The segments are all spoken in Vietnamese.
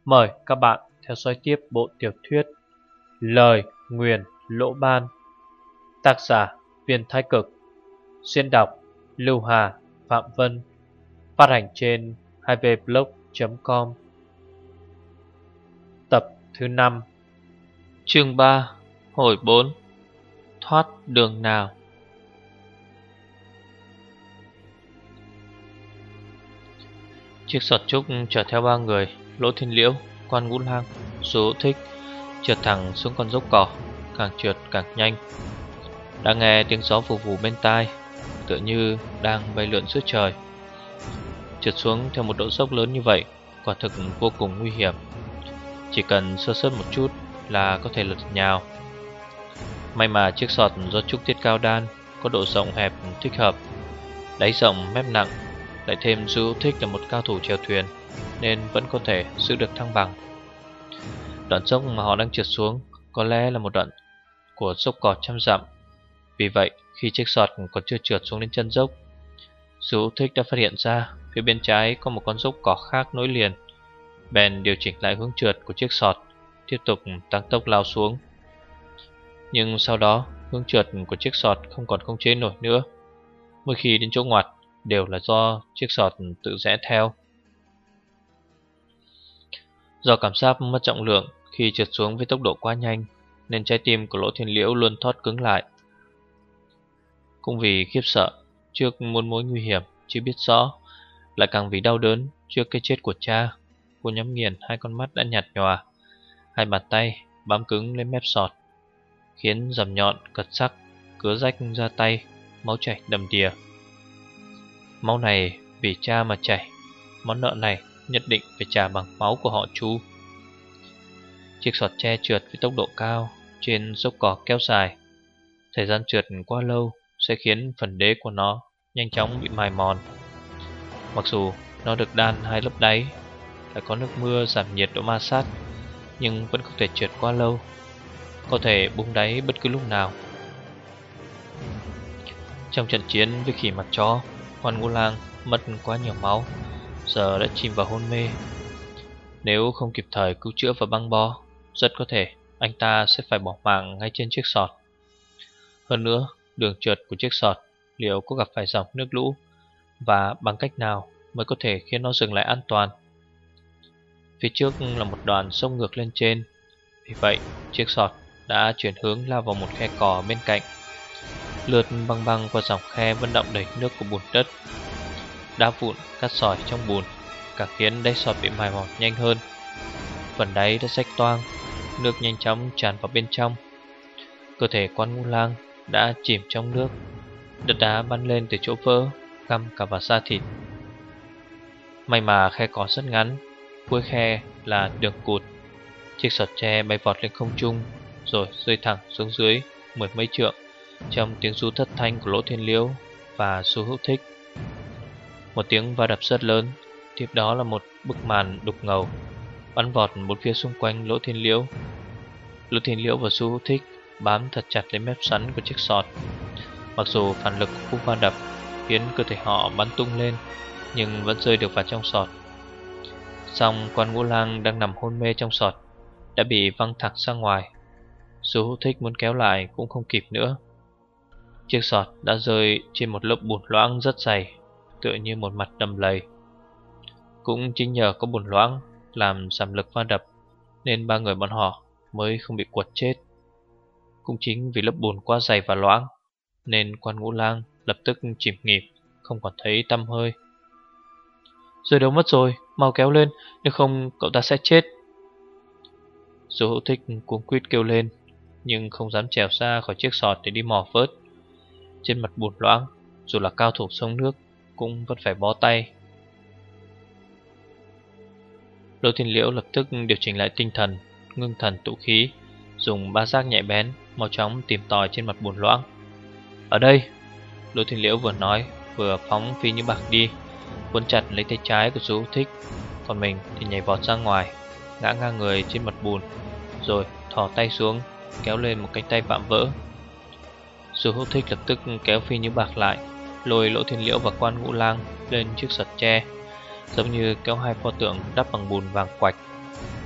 Mời các bạn theo dõi tiếp bộ tiểu thuyết Lời Nguyền Lỗ Ban, tác giả Viên Thái Cực, diễn đọc Lưu Hà, Phạm Vân, phát hành trên 2vblog.com. Tập thứ 5, chương 3, hồi 4, thoát đường nào. Chiếc sọt trúc chở theo ba người: Lỗ Thiên Liễu, Quan Ngũ Lang, Số Thích, trượt thẳng xuống con dốc cỏ, càng trượt càng nhanh. Đã nghe tiếng gió vù vù bên tai, tựa như đang bay lượn giữa trời. Trượt xuống theo một độ dốc lớn như vậy quả thực vô cùng nguy hiểm. Chỉ cần sơ suất một chút là có thể lật nhào. May mà chiếc sọt do trúc tiết cao đan, có độ rộng hẹp thích hợp, đáy rộng mép nặng, lại thêm Số Thích là một cao thủ chèo thuyền nên vẫn có thể giữ được thăng bằng. Đoạn dốc mà họ đang trượt xuống có lẽ là một đoạn của dốc cỏ trăm dặm. Vì vậy khi chiếc sọt còn chưa trượt xuống đến chân dốc, Số Thích đã phát hiện ra phía bên trái có một con dốc cỏ khác nối liền. Bèn điều chỉnh lại hướng trượt của chiếc sọt, tiếp tục tăng tốc lao xuống. Nhưng sau đó hướng trượt của chiếc sọt không còn khống chế nổi nữa. Mỗi khi đến chỗ ngoặt đều là do chiếc sọt tự rẽ theo. Do cảm giác mất trọng lượng khi trượt xuống với tốc độ quá nhanh, nên trái tim của Lỗ Thiên Liễu luôn thót cứng lại. Cũng vì khiếp sợ trước muôn mối nguy hiểm chưa biết rõ, lại càng vì đau đớn trước cái chết của cha, cô nhắm nghiền hai con mắt đã nhạt nhòa, hai bàn tay bám cứng lên mép sọt, khiến rằm nhọn cật sắc cứa rách ra tay, máu chảy đầm đìa. Máu này vì cha mà chảy, món nợ này nhất định phải trả bằng máu của họ Chu. Chiếc sọt tre trượt với tốc độ cao trên dốc cỏ kéo dài. Thời gian trượt quá lâu sẽ khiến phần đế của nó nhanh chóng bị mài mòn. Mặc dù nó được đan hai lớp đáy, lại có nước mưa giảm nhiệt độ ma sát, nhưng vẫn không thể trượt quá lâu, có thể bung đáy bất cứ lúc nào. Trong trận chiến với khỉ mặt chó, Quan Ngũ Lang mất quá nhiều máu, giờ đã chìm vào hôn mê. Nếu không kịp thời cứu chữa và băng bó, rất có thể anh ta sẽ phải bỏ mạng ngay trên chiếc sọt. Hơn nữa, đường trượt của chiếc sọt liệu có gặp phải dòng nước lũ, và bằng cách nào mới có thể khiến nó dừng lại an toàn. Phía trước là một đoạn sông ngược lên trên, vì vậy chiếc sọt đã chuyển hướng lao vào một khe cỏ bên cạnh. Lượt băng băng qua dòng khe vận động đầy nước của bùn đất, đá vụn, cát sỏi trong bùn, càng khiến đáy sọt bị mài mòn nhanh hơn. Phần đáy đã rách toang, nước nhanh chóng tràn vào bên trong. Cơ thể Quan Ngũ Lang đã chìm trong nước, đất đá bắn lên từ chỗ vỡ, găm cả vào da thịt. May mà khe cỏ rất ngắn, cuối khe là đường cụt. Chiếc sọt tre bay vọt lên không trung, rồi rơi thẳng xuống dưới mười mấy trượng, trong tiếng ru thất thanh của Lỗ Thiên Liễu và Số Thích. Một tiếng va đập rất lớn, tiếp đó là một bức màn đục ngầu bắn vọt bốn phía xung quanh Lỗ Thiên Liễu. Lỗ Thiên Liễu và Số Thích bám thật chặt lấy mép sắn của chiếc sọt. Mặc dù phản lực của cú va đập khiến cơ thể họ bắn tung lên, nhưng vẫn rơi được vào trong sọt. Song Quan Ngũ Lang đang nằm hôn mê trong sọt đã bị văng thẳng ra ngoài. Số Thích muốn kéo lại cũng không kịp nữa. Chiếc sọt đã rơi trên một lớp bùn loãng rất dày, tựa như một mặt đầm lầy. Cũng chính nhờ có bùn loãng làm giảm lực va đập, nên ba người bọn họ mới không bị quật chết. Cũng chính vì lớp bùn quá dày và loãng, nên Quan Ngũ Lang lập tức chìm nghỉm, không còn thấy tăm hơi. Rơi đâu mất rồi, mau kéo lên, nếu không cậu ta sẽ chết. Số Thích cuống quýt kêu lên, nhưng không dám trèo ra khỏi chiếc sọt để đi mò vớt. Trên mặt bùn loãng, dù là cao thủ sông nước cũng vẫn phải bó tay. Lỗ Thiên Liễu lập tức điều chỉnh lại tinh thần, ngưng thần tụ khí, dùng ba giác nhạy bén mau chóng tìm tòi trên mặt bùn loãng. Ở đây! Lỗ Thiên Liễu vừa nói vừa phóng phi như bạc đi, cuốn chặt lấy tay trái của Số Thích, còn mình thì nhảy vọt ra ngoài, ngã ngang người trên mặt bùn, rồi thò tay xuống kéo lên một cánh tay vạm vỡ. Số Thích lập tức kéo phi như bạc lại, lôi Lỗ Thiên Liễu và Quan Ngũ Lang lên chiếc sọt tre, giống như kéo hai pho tượng đắp bằng bùn vàng quạch.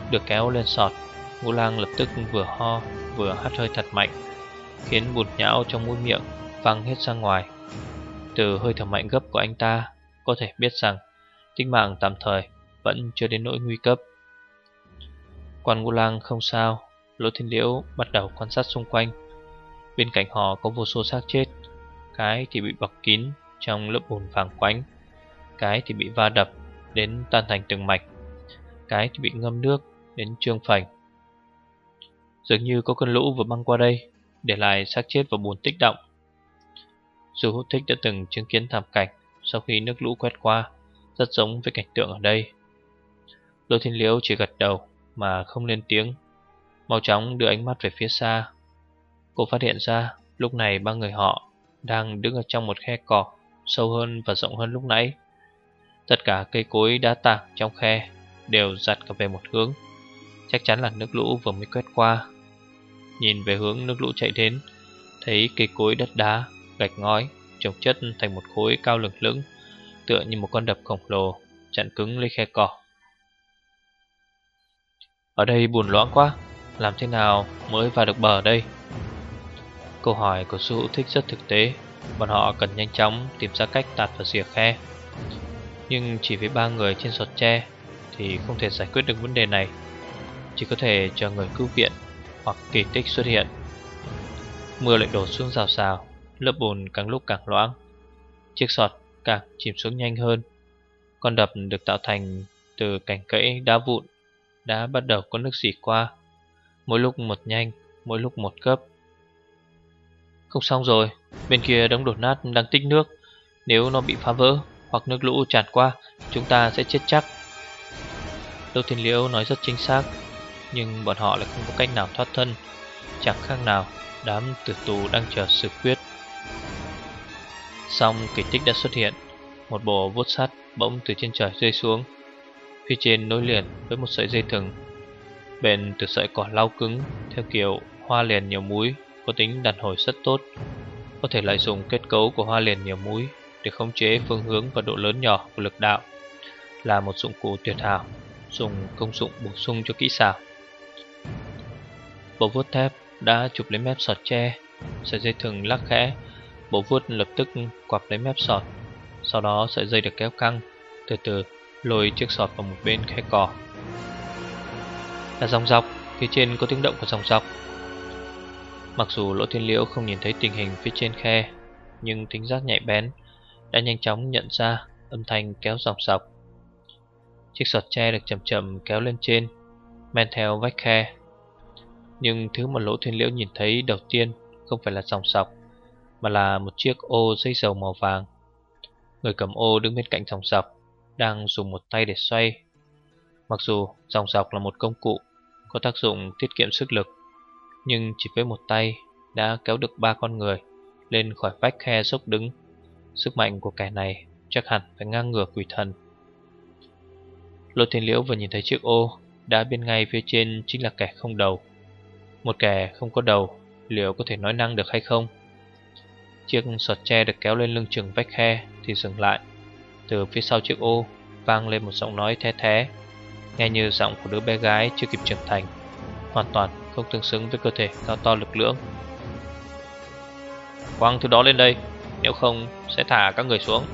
được kéo lên sọt, Ngũ Lang lập tức vừa ho vừa hắt hơi thật mạnh, khiến bùn nhão trong mũi miệng văng hết ra ngoài. Từ hơi thở mạnh gấp của anh ta có thể biết rằng tính mạng tạm thời vẫn chưa đến nỗi nguy cấp. Quan Ngũ Lang không sao. Lỗ Thiên Liễu bắt đầu quan sát xung quanh. Bên cạnh họ có vô số xác chết, cái thì bị bọc kín trong lớp bùn vàng quánh, cái thì bị va đập đến tan thành từng mạch, cái thì bị ngâm nước đến trương phành. Dường như có cơn lũ vừa băng qua đây, để lại xác chết và bùn tích động. Du Hữu Thích đã từng chứng kiến thảm cảnh sau khi nước lũ quét qua, rất giống với cảnh tượng ở đây. Lỗ Thiên Liễu chỉ gật đầu mà không lên tiếng, mau chóng đưa ánh mắt về phía xa. Cô phát hiện ra lúc này ba người họ đang đứng ở trong một khe cỏ sâu hơn và rộng hơn lúc nãy. Tất cả cây cối đá tảng trong khe đều dạt cả về một hướng, chắc chắn là nước lũ vừa mới quét qua. Nhìn về hướng nước lũ chạy đến, thấy cây cối đất đá, gạch ngói chồng chất thành một khối cao lửng lững, tựa như một con đập khổng lồ chặn cứng lấy khe cỏ. Ở đây bùn loãng quá, làm thế nào mới vào được bờ đây? Câu hỏi của Du Hữu Thích rất thực tế. Bọn họ cần nhanh chóng tìm ra cách tạt vào rìa khe, nhưng chỉ với 3 người trên sọt tre thì không thể giải quyết được vấn đề này. Chỉ có thể chờ người cứu viện hoặc kỳ tích xuất hiện. Mưa lại đổ xuống rào rào, lớp bùn càng lúc càng loãng, chiếc sọt càng chìm xuống nhanh hơn. Con đập được tạo thành từ cành cẫy đá vụn đã bắt đầu có nước rỉ qua, mỗi lúc một nhanh, mỗi lúc một cấp. Không xong rồi, bên kia đống đổ nát đang tích nước. Nếu nó bị phá vỡ hoặc nước lũ tràn qua, chúng ta sẽ chết chắc. Đỗ Thiên Liễu nói rất chính xác, nhưng bọn họ lại không có cách nào thoát thân, chẳng khác nào đám tử tù đang chờ xử quyết. Xong kỳ tích đã xuất hiện. Một bộ vuốt sắt bỗng từ trên trời rơi xuống, phía trên nối liền với một sợi dây thừng. Bền từ sợi cỏ lau cứng theo kiểu hoa liền nhiều múi, có tính đàn hồi rất tốt. Có thể lợi dụng kết cấu của hoa liền nhiều múi để khống chế phương hướng và độ lớn nhỏ của lực đạo, là một dụng cụ tuyệt hảo, dùng công dụng bổ sung cho kỹ xảo. Bộ vuốt thép đã chụp lấy mép sọt tre, sợi dây thừng lắc khẽ, bộ vuốt lập tức quặp lấy mép sọt. Sau đó sợi dây được kéo căng, từ từ lôi chiếc sọt vào một bên khe cỏ. Là dòng dọc, phía trên có tiếng động của dòng dọc. Mặc dù Lỗ Thiên Liễu không nhìn thấy tình hình phía trên khe, nhưng tính giác nhạy bén đã nhanh chóng nhận ra âm thanh kéo dòng dọc. Chiếc sọt tre được chậm chậm kéo lên trên, men theo vách khe. Nhưng thứ mà Lỗ Thiên Liễu nhìn thấy đầu tiên không phải là dòng dọc, mà là một chiếc ô dây dầu màu vàng. Người cầm ô đứng bên cạnh dòng dọc, đang dùng một tay để xoay. Mặc dù dòng dọc là một công cụ có tác dụng tiết kiệm sức lực, nhưng chỉ với một tay đã kéo được 3 con người lên khỏi vách khe dốc đứng. Sức mạnh của kẻ này chắc hẳn phải ngang ngửa quỷ thần. Lỗ Thiên Liễu vừa nhìn thấy chiếc ô, đã biết ngay phía trên chính là kẻ không đầu. Một kẻ không có đầu liệu có thể nói năng được hay không? Chiếc sọt tre được kéo lên lưng chừng vách khe thì dừng lại. Từ phía sau chiếc ô vang lên một giọng nói the thé, nghe như giọng của đứa bé gái chưa kịp trưởng thành, hoàn toàn không tương xứng với cơ thể cao to lực lưỡng. Quăng thứ đó lên đây, nếu không sẽ thả các người xuống.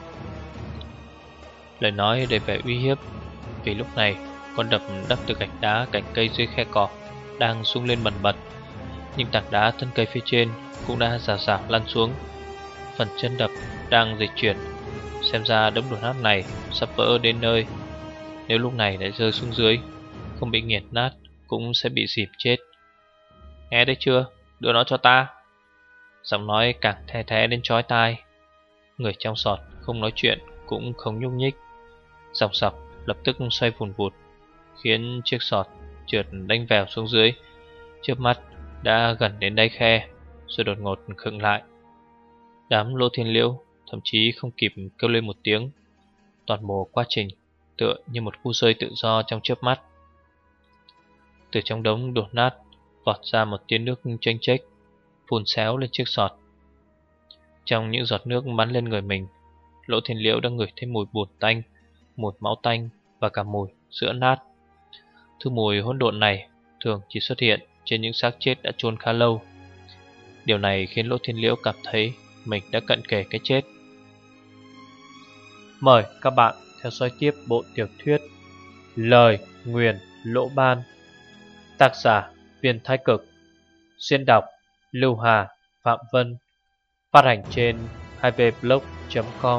Lời nói đầy vẻ uy hiếp, vì lúc này con đập đắp từ gạch đá cạnh cây dưới khe cỏ đang rung lên bần bật, nhưng tảng đá thân cây phía trên cũng đã rào rào lăn xuống. Phần chân đập đang dịch chuyển, xem ra đống đổ nát này sắp vỡ đến nơi. Nếu lúc này lại rơi xuống dưới, không bị nghiền nát cũng sẽ bị dìm chết. Nghe thấy chưa, đưa nó cho ta. Giọng nói càng the thé đến chói tai. Người trong sọt không nói chuyện cũng không nhúc nhích. Dòng sọc lập tức xoay vùn vụt, khiến chiếc sọt trượt đánh vèo xuống dưới. Chớp mắt đã gần đến đáy khe, rồi đột ngột khựng lại. Đám Lỗ Thiên Liễu thậm chí không kịp kêu lên một tiếng. Toàn bộ quá trình tựa như một khu rơi tự do trong chớp mắt. Từ trong đống đổ nát vọt ra một tia nước chênh chếch, phun xéo lên chiếc sọt. Trong những giọt nước bắn lên người mình, Lỗ Thiên Liễu đã ngửi thấy mùi bùn tanh, mùi máu tanh và cả mùi sữa nát. Thứ mùi hỗn độn này thường chỉ xuất hiện trên những xác chết đã chôn khá lâu. Điều này khiến Lỗ Thiên Liễu cảm thấy mình đã cận kề cái chết. Mời các bạn theo dõi tiếp bộ tiểu thuyết Lời Nguyền Lỗ Ban, tác giả Viên Thái Cực, xuyên đọc Lưu Hà, Phạm Vân, phát hành trên 2vblog.com.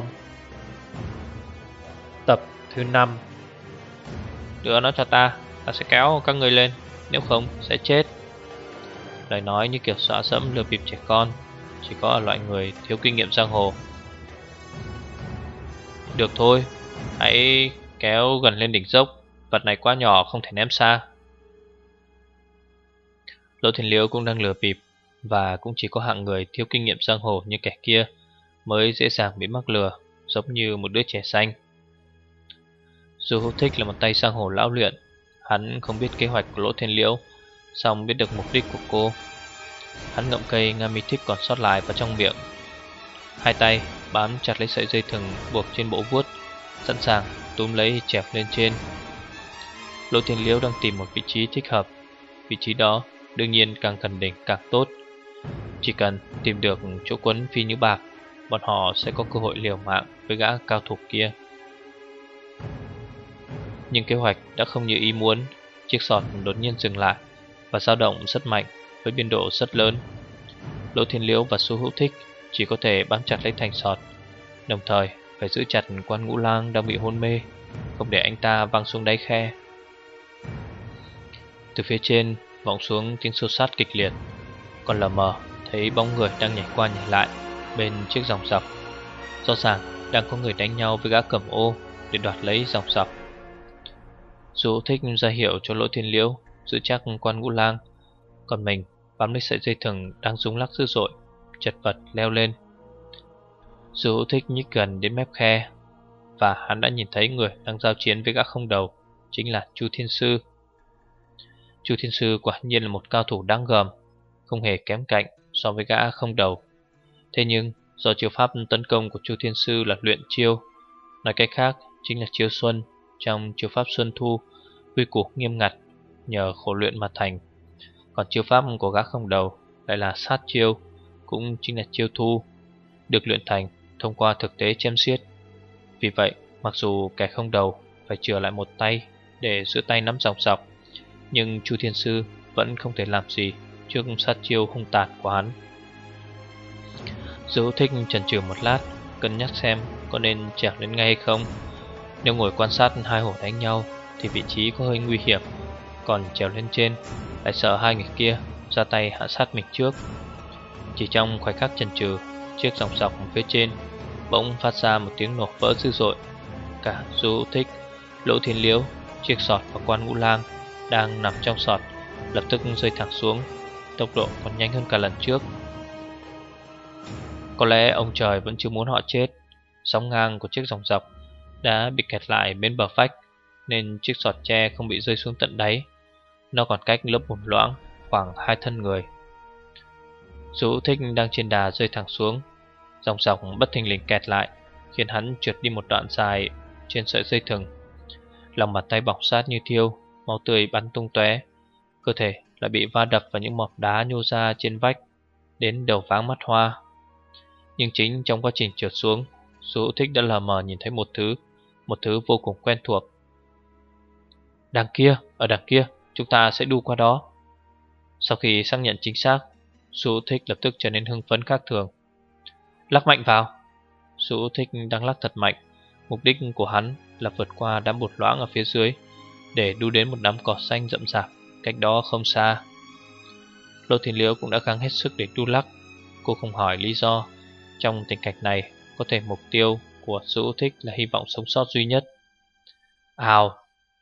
Tập thứ 5. Đưa nó cho ta sẽ kéo các người lên, nếu không sẽ chết. Lời nói như kiểu dọa dẫm lừa bịp trẻ con, chỉ có ở loại người thiếu kinh nghiệm giang hồ. Được thôi, hãy kéo gần lên đỉnh dốc, vật này quá nhỏ không thể ném xa. Lỗ Thiên Liễu cũng đang lừa bịp, và cũng chỉ có hạng người thiếu kinh nghiệm giang hồ như kẻ kia mới dễ dàng bị mắc lừa, giống như một đứa trẻ xanh. Dù Hữu Thích là một tay giang hồ lão luyện, hắn không biết kế hoạch của Lỗ Thiên Liễu, song biết được mục đích của cô. Hắn ngậm cây nga mi thích còn sót lại vào trong miệng, hai tay bám chặt lấy sợi dây thừng buộc trên bộ vuốt, sẵn sàng túm lấy chèo lên trên. Lỗ Thiên Liễu đang tìm một vị trí thích hợp. Vị trí đó đương nhiên càng gần đỉnh càng tốt. Chỉ cần tìm được chỗ quấn phi như bạc, bọn họ sẽ có cơ hội liều mạng với gã cao thủ kia. Nhưng kế hoạch đã không như ý muốn. Chiếc sọt đột nhiên dừng lại và dao động rất mạnh với biên độ rất lớn. Lỗ Thiên Liễu và Xu Hữu Thích chỉ có thể bám chặt lấy thành sọt, đồng thời phải giữ chặt Quan Ngũ Lang đang bị hôn mê, không để anh ta văng xuống đáy khe. Từ phía trên vọng xuống tiếng xô xát kịch liệt, còn lờ mờ thấy bóng người đang nhảy qua nhảy lại bên chiếc dòng sọc. Rõ ràng đang có người đánh nhau với gã cầm ô để đoạt lấy dòng sọc. Dù thích ra hiệu cho Lỗ Thiên Liễu giữ chắc Quan Ngũ Lang, còn mình bám lấy sợi dây thừng đang rung lắc dữ dội, chật vật leo lên. Dù thích nhích gần đến mép khe, và hắn đã nhìn thấy người đang giao chiến với gã không đầu, chính là Chu Thiên Sư. Chu Thiên Sư quả nhiên là một cao thủ đáng gờm, không hề kém cạnh so với gã không đầu. Thế nhưng do chiêu pháp tấn công của Chu Thiên Sư là luyện chiêu, nói cách khác chính là chiêu xuân trong chiêu pháp Xuân Thu, quy củ nghiêm ngặt, nhờ khổ luyện mà thành. Còn chiêu pháp của gã không đầu lại là sát chiêu, cũng chính là chiêu thu, được luyện thành thông qua thực tế chém giết. Vì vậy, mặc dù kẻ không đầu phải chừa lại một tay để giữ tay nắm dòng sọc, nhưng Chu Thiên Sư vẫn không thể làm gì trước sát chiêu hung tàn của hắn. Dư Thích chần chừ một lát, cân nhắc xem có nên trèo lên ngay hay không. Nếu ngồi quan sát hai hổ đánh nhau thì vị trí có hơi nguy hiểm, còn trèo lên trên lại sợ hai người kia ra tay hạ sát mình trước. Chỉ trong khoảnh khắc chần chừ, chiếc dòng sọc phía trên bỗng phát ra một tiếng nổ vỡ dữ dội. Cả Du Thích, Lỗ Thiên Liễu, chiếc sọt và Quan Ngũ Lang đang nằm trong sọt lập tức rơi thẳng xuống, tốc độ còn nhanh hơn cả lần trước. Có lẽ ông trời vẫn chưa muốn họ chết. Sóng ngang của chiếc dòng dọc đã bị kẹt lại bên bờ vách, nên chiếc sọt tre không bị rơi xuống tận đáy. Nó còn cách lớp bùn loãng khoảng 2 thân người. Du Thích đang trên đà rơi thẳng xuống, dòng dọc bất thình lình kẹt lại, khiến hắn trượt đi một đoạn dài trên sợi dây thừng. Lòng bàn tay bỏng rát như thiêu, máu tươi bắn tung tóe, cơ thể lại bị va đập vào những mỏm đá nhô ra trên vách, đến đầu váng mắt hoa. Nhưng chính trong quá trình trượt xuống, Du Thích đã lờ mờ nhìn thấy một thứ vô cùng quen thuộc. Đằng kia, ở đằng kia, chúng ta sẽ đu qua đó. Sau khi xác nhận chính xác, Du Thích lập tức trở nên hưng phấn khác thường. Lắc mạnh vào. Du Thích đang lắc thật mạnh. Mục đích của hắn là vượt qua đám bột loãng ở phía dưới để đu đến một đám cỏ xanh rậm rạp cách đó không xa. Lỗ Thiên Liễu cũng đã gắng hết sức để đu lắc. Cô không hỏi lý do. Trong tình cảnh này, có thể mục tiêu của Du Thích là hy vọng sống sót duy nhất. Ào!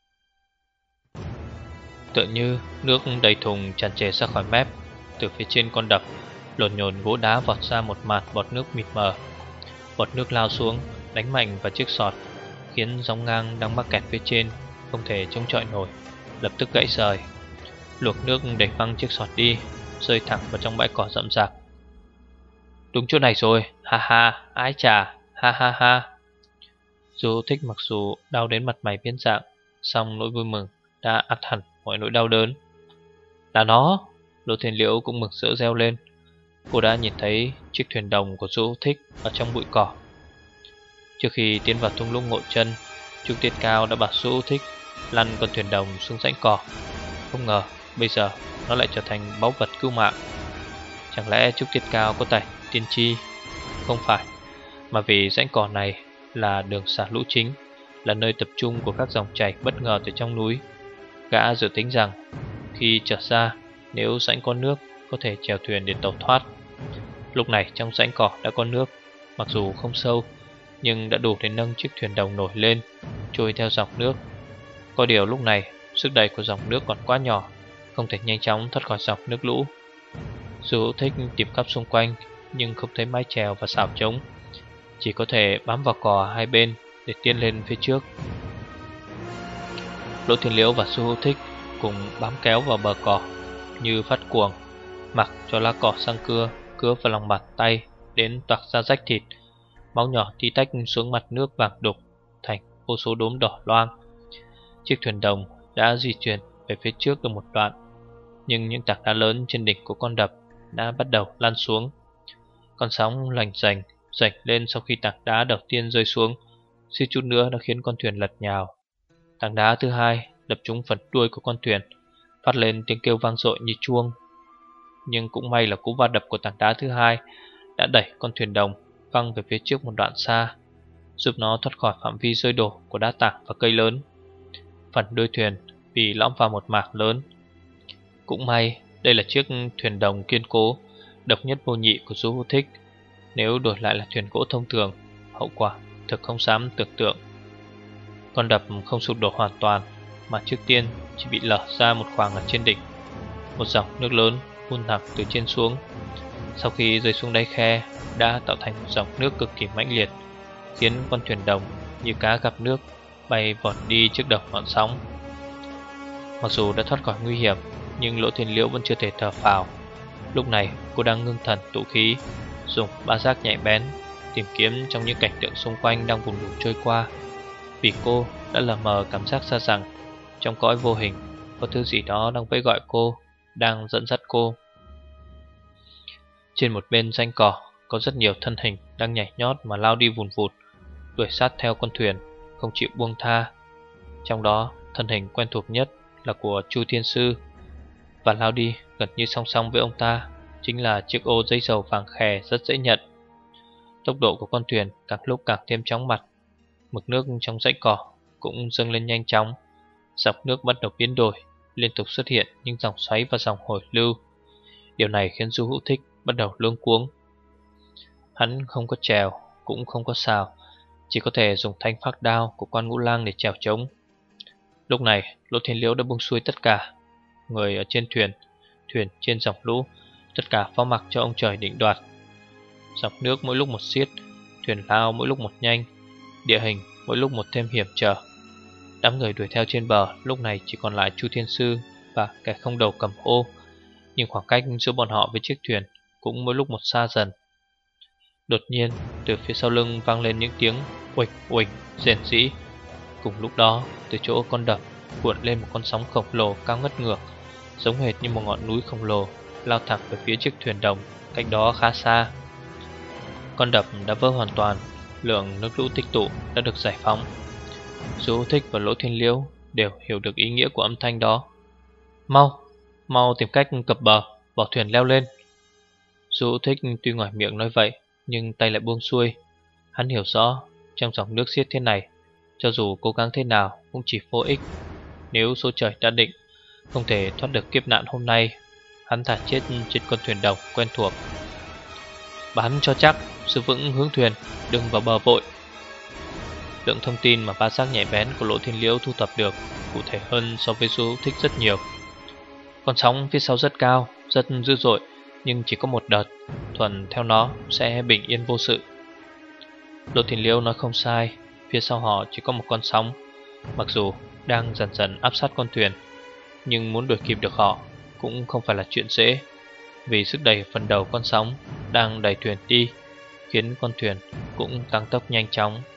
Tựa như nước đầy thùng tràn trề ra khỏi mép, từ phía trên con đập lột nhồn gỗ đá vọt ra một mạt bọt nước mịt mờ. Bọt nước lao xuống, đánh mạnh vào chiếc sọt, khiến gióng ngang đang mắc kẹt phía trên không thể chống chọi nổi, lập tức gãy rời. Luộc nước đẩy văng chiếc sọt đi, rơi thẳng vào trong bãi cỏ rậm rạp. Đúng chỗ này rồi, ha ha, ái chà, ha ha ha. Du Thích mặc dù đau đến mặt mày biến dạng, song nỗi vui mừng đã ắt hẳn mọi nỗi đau đớn. Là nó! Lô Thiên Liễu cũng mừng rỡ reo lên. Cô đã nhìn thấy chiếc thuyền đồng của Du Thích ở trong bụi cỏ. Trước khi tiến vào thung lũng Ngộ Chân, Trúc Tiết Cao đã bảo Du Thích lăn con thuyền đồng xuống rãnh cỏ. Không ngờ bây giờ nó lại trở thành báu vật cứu mạng. Chẳng lẽ Trúc Tiết Cao có tài tiên tri? Không phải, mà vì rãnh cỏ này là đường xả lũ chính, là nơi tập trung của các dòng chảy bất ngờ từ trong núi. Gã dự tính rằng khi trở ra, nếu rãnh có nước, có thể chèo thuyền để tẩu thoát. Lúc này trong rãnh cỏ đã có nước, mặc dù không sâu, nhưng đã đủ để nâng chiếc thuyền đồng nổi lên, trôi theo dòng nước. Có điều lúc này sức đẩy của dòng nước còn quá nhỏ, không thể nhanh chóng thoát khỏi dòng nước lũ. Du Thích tìm khắp xung quanh nhưng không thấy mái chèo và xảo trống, chỉ có thể bám vào cỏ hai bên để tiến lên phía trước. Lỗ Thiên Liễu và Du Thích cùng bám kéo vào bờ cỏ như phát cuồng, mặc cho lá cỏ sang cưa vào lòng bàn tay đến toạc ra rách thịt. Máu nhỏ tí tách xuống mặt nước vàng đục thành vô số đốm đỏ loang. Chiếc thuyền đồng đã di chuyển về phía trước được một đoạn, nhưng những tảng đá lớn trên đỉnh của con đập đã bắt đầu lan xuống. Con sóng lành rành dậy lên sau khi tảng đá đầu tiên rơi xuống, suýt chút nữa đã khiến con thuyền lật nhào. Tảng đá thứ hai đập trúng phần đuôi của con thuyền, phát lên tiếng kêu vang dội như chuông. Nhưng cũng may là cú va đập của tảng đá thứ hai đã đẩy con thuyền đồng văng về phía trước một đoạn xa, giúp nó thoát khỏi phạm vi rơi đổ của đá tảng và cây lớn. Phần đuôi thuyền bị lõm vào một mảng lớn. Cũng may đây là chiếc thuyền đồng kiên cố, độc nhất vô nhị của Du Thích. Nếu đổi lại là thuyền gỗ thông thường, hậu quả thực không dám tưởng tượng. Con đập không sụp đổ hoàn toàn, mà trước tiên chỉ bị lở ra một khoảng ở trên đỉnh. Một dòng nước lớn phun thẳng từ trên xuống, sau khi rơi xuống đáy khe đã tạo thành một dòng nước cực kỳ mãnh liệt, khiến con thuyền đồng như cá gặp nước bay vọt đi trước đầu ngọn sóng. Mặc dù đã thoát khỏi nguy hiểm, nhưng Lỗ Thiên Liễu vẫn chưa thể thở phào. Lúc này cô đang ngưng thần tụ khí, dùng ba giác nhạy bén tìm kiếm trong những cảnh tượng xung quanh đang vùng vụt trôi qua. Vì cô đã lờ mờ cảm giác ra rằng trong cõi vô hình có thứ gì đó đang vẫy gọi cô, đang dẫn dắt cô. Trên một bên rãnh cỏ có rất nhiều thân hình đang nhảy nhót mà lao đi vùn vụt, đuổi sát theo con thuyền, không chịu buông tha. Trong đó thân hình quen thuộc nhất là của Chu Thiên Sư, và lao đi gần như song song với ông ta chính là chiếc ô giấy dầu vàng khè rất dễ nhận. Tốc độ của con thuyền càng lúc càng thêm chóng mặt. Mực nước trong rãnh cỏ cũng dâng lên nhanh chóng. Dòng nước bắt đầu biến đổi, liên tục xuất hiện những dòng xoáy và dòng hồi lưu. Điều này khiến Du Hữu Thích bắt đầu luống cuống. Hắn không có chèo, cũng không có sào, chỉ có thể dùng thanh phác đao của Quan Ngũ Lang để chèo chống. Lúc này Lỗ Thiên Liễu đã buông xuôi tất cả. Người ở trên thuyền, thuyền trên dòng lũ, tất cả phó mặc cho ông trời định đoạt. Dòng nước mỗi lúc một xiết, thuyền lao mỗi lúc một nhanh, địa hình mỗi lúc một thêm hiểm trở. Đám người đuổi theo trên bờ lúc này chỉ còn lại Chu Thiên Sư và kẻ không đầu cầm ô, nhưng khoảng cách giữa bọn họ với chiếc thuyền cũng mỗi lúc một xa dần. Đột nhiên từ phía sau lưng vang lên những tiếng uịch uịch rền rĩ. Cùng lúc đó từ chỗ con đập cuộn lên một con sóng khổng lồ cao ngất ngược, giống hệt như một ngọn núi khổng lồ lao thẳng về phía chiếc thuyền đồng cách đó khá xa. Con đập đã vỡ hoàn toàn, lượng nước lũ tích tụ đã được giải phóng. Du Thích và Lỗ Thiên Liễu đều hiểu được ý nghĩa của âm thanh đó. Mau tìm cách cập bờ, bỏ thuyền leo lên. Du Thích tuy ngoài miệng nói vậy, nhưng tay lại buông xuôi. Hắn hiểu rõ trong dòng nước xiết thế này, cho dù cố gắng thế nào cũng chỉ vô ích. Nếu số trời đã định không thể thoát được kiếp nạn hôm nay, hắn thà chết trên con thuyền đồng quen thuộc. Bám cho chắc, giữ vững hướng thuyền, đừng vào bờ vội. Lượng thông tin mà ba giác nhạy bén của Lỗ Thiên Liễu thu thập được cụ thể hơn so với Du Thích rất nhiều. Con sóng phía sau rất cao, rất dữ dội, nhưng chỉ có một đợt, thuận theo nó sẽ bình yên vô sự. Lỗ Thiên Liễu nói không sai, phía sau họ chỉ có một con sóng. Mặc dù đang dần dần áp sát con thuyền, nhưng muốn đuổi kịp được họ cũng không phải là chuyện dễ, vì sức đẩy phần đầu con sóng đang đẩy thuyền đi, khiến con thuyền cũng tăng tốc nhanh chóng.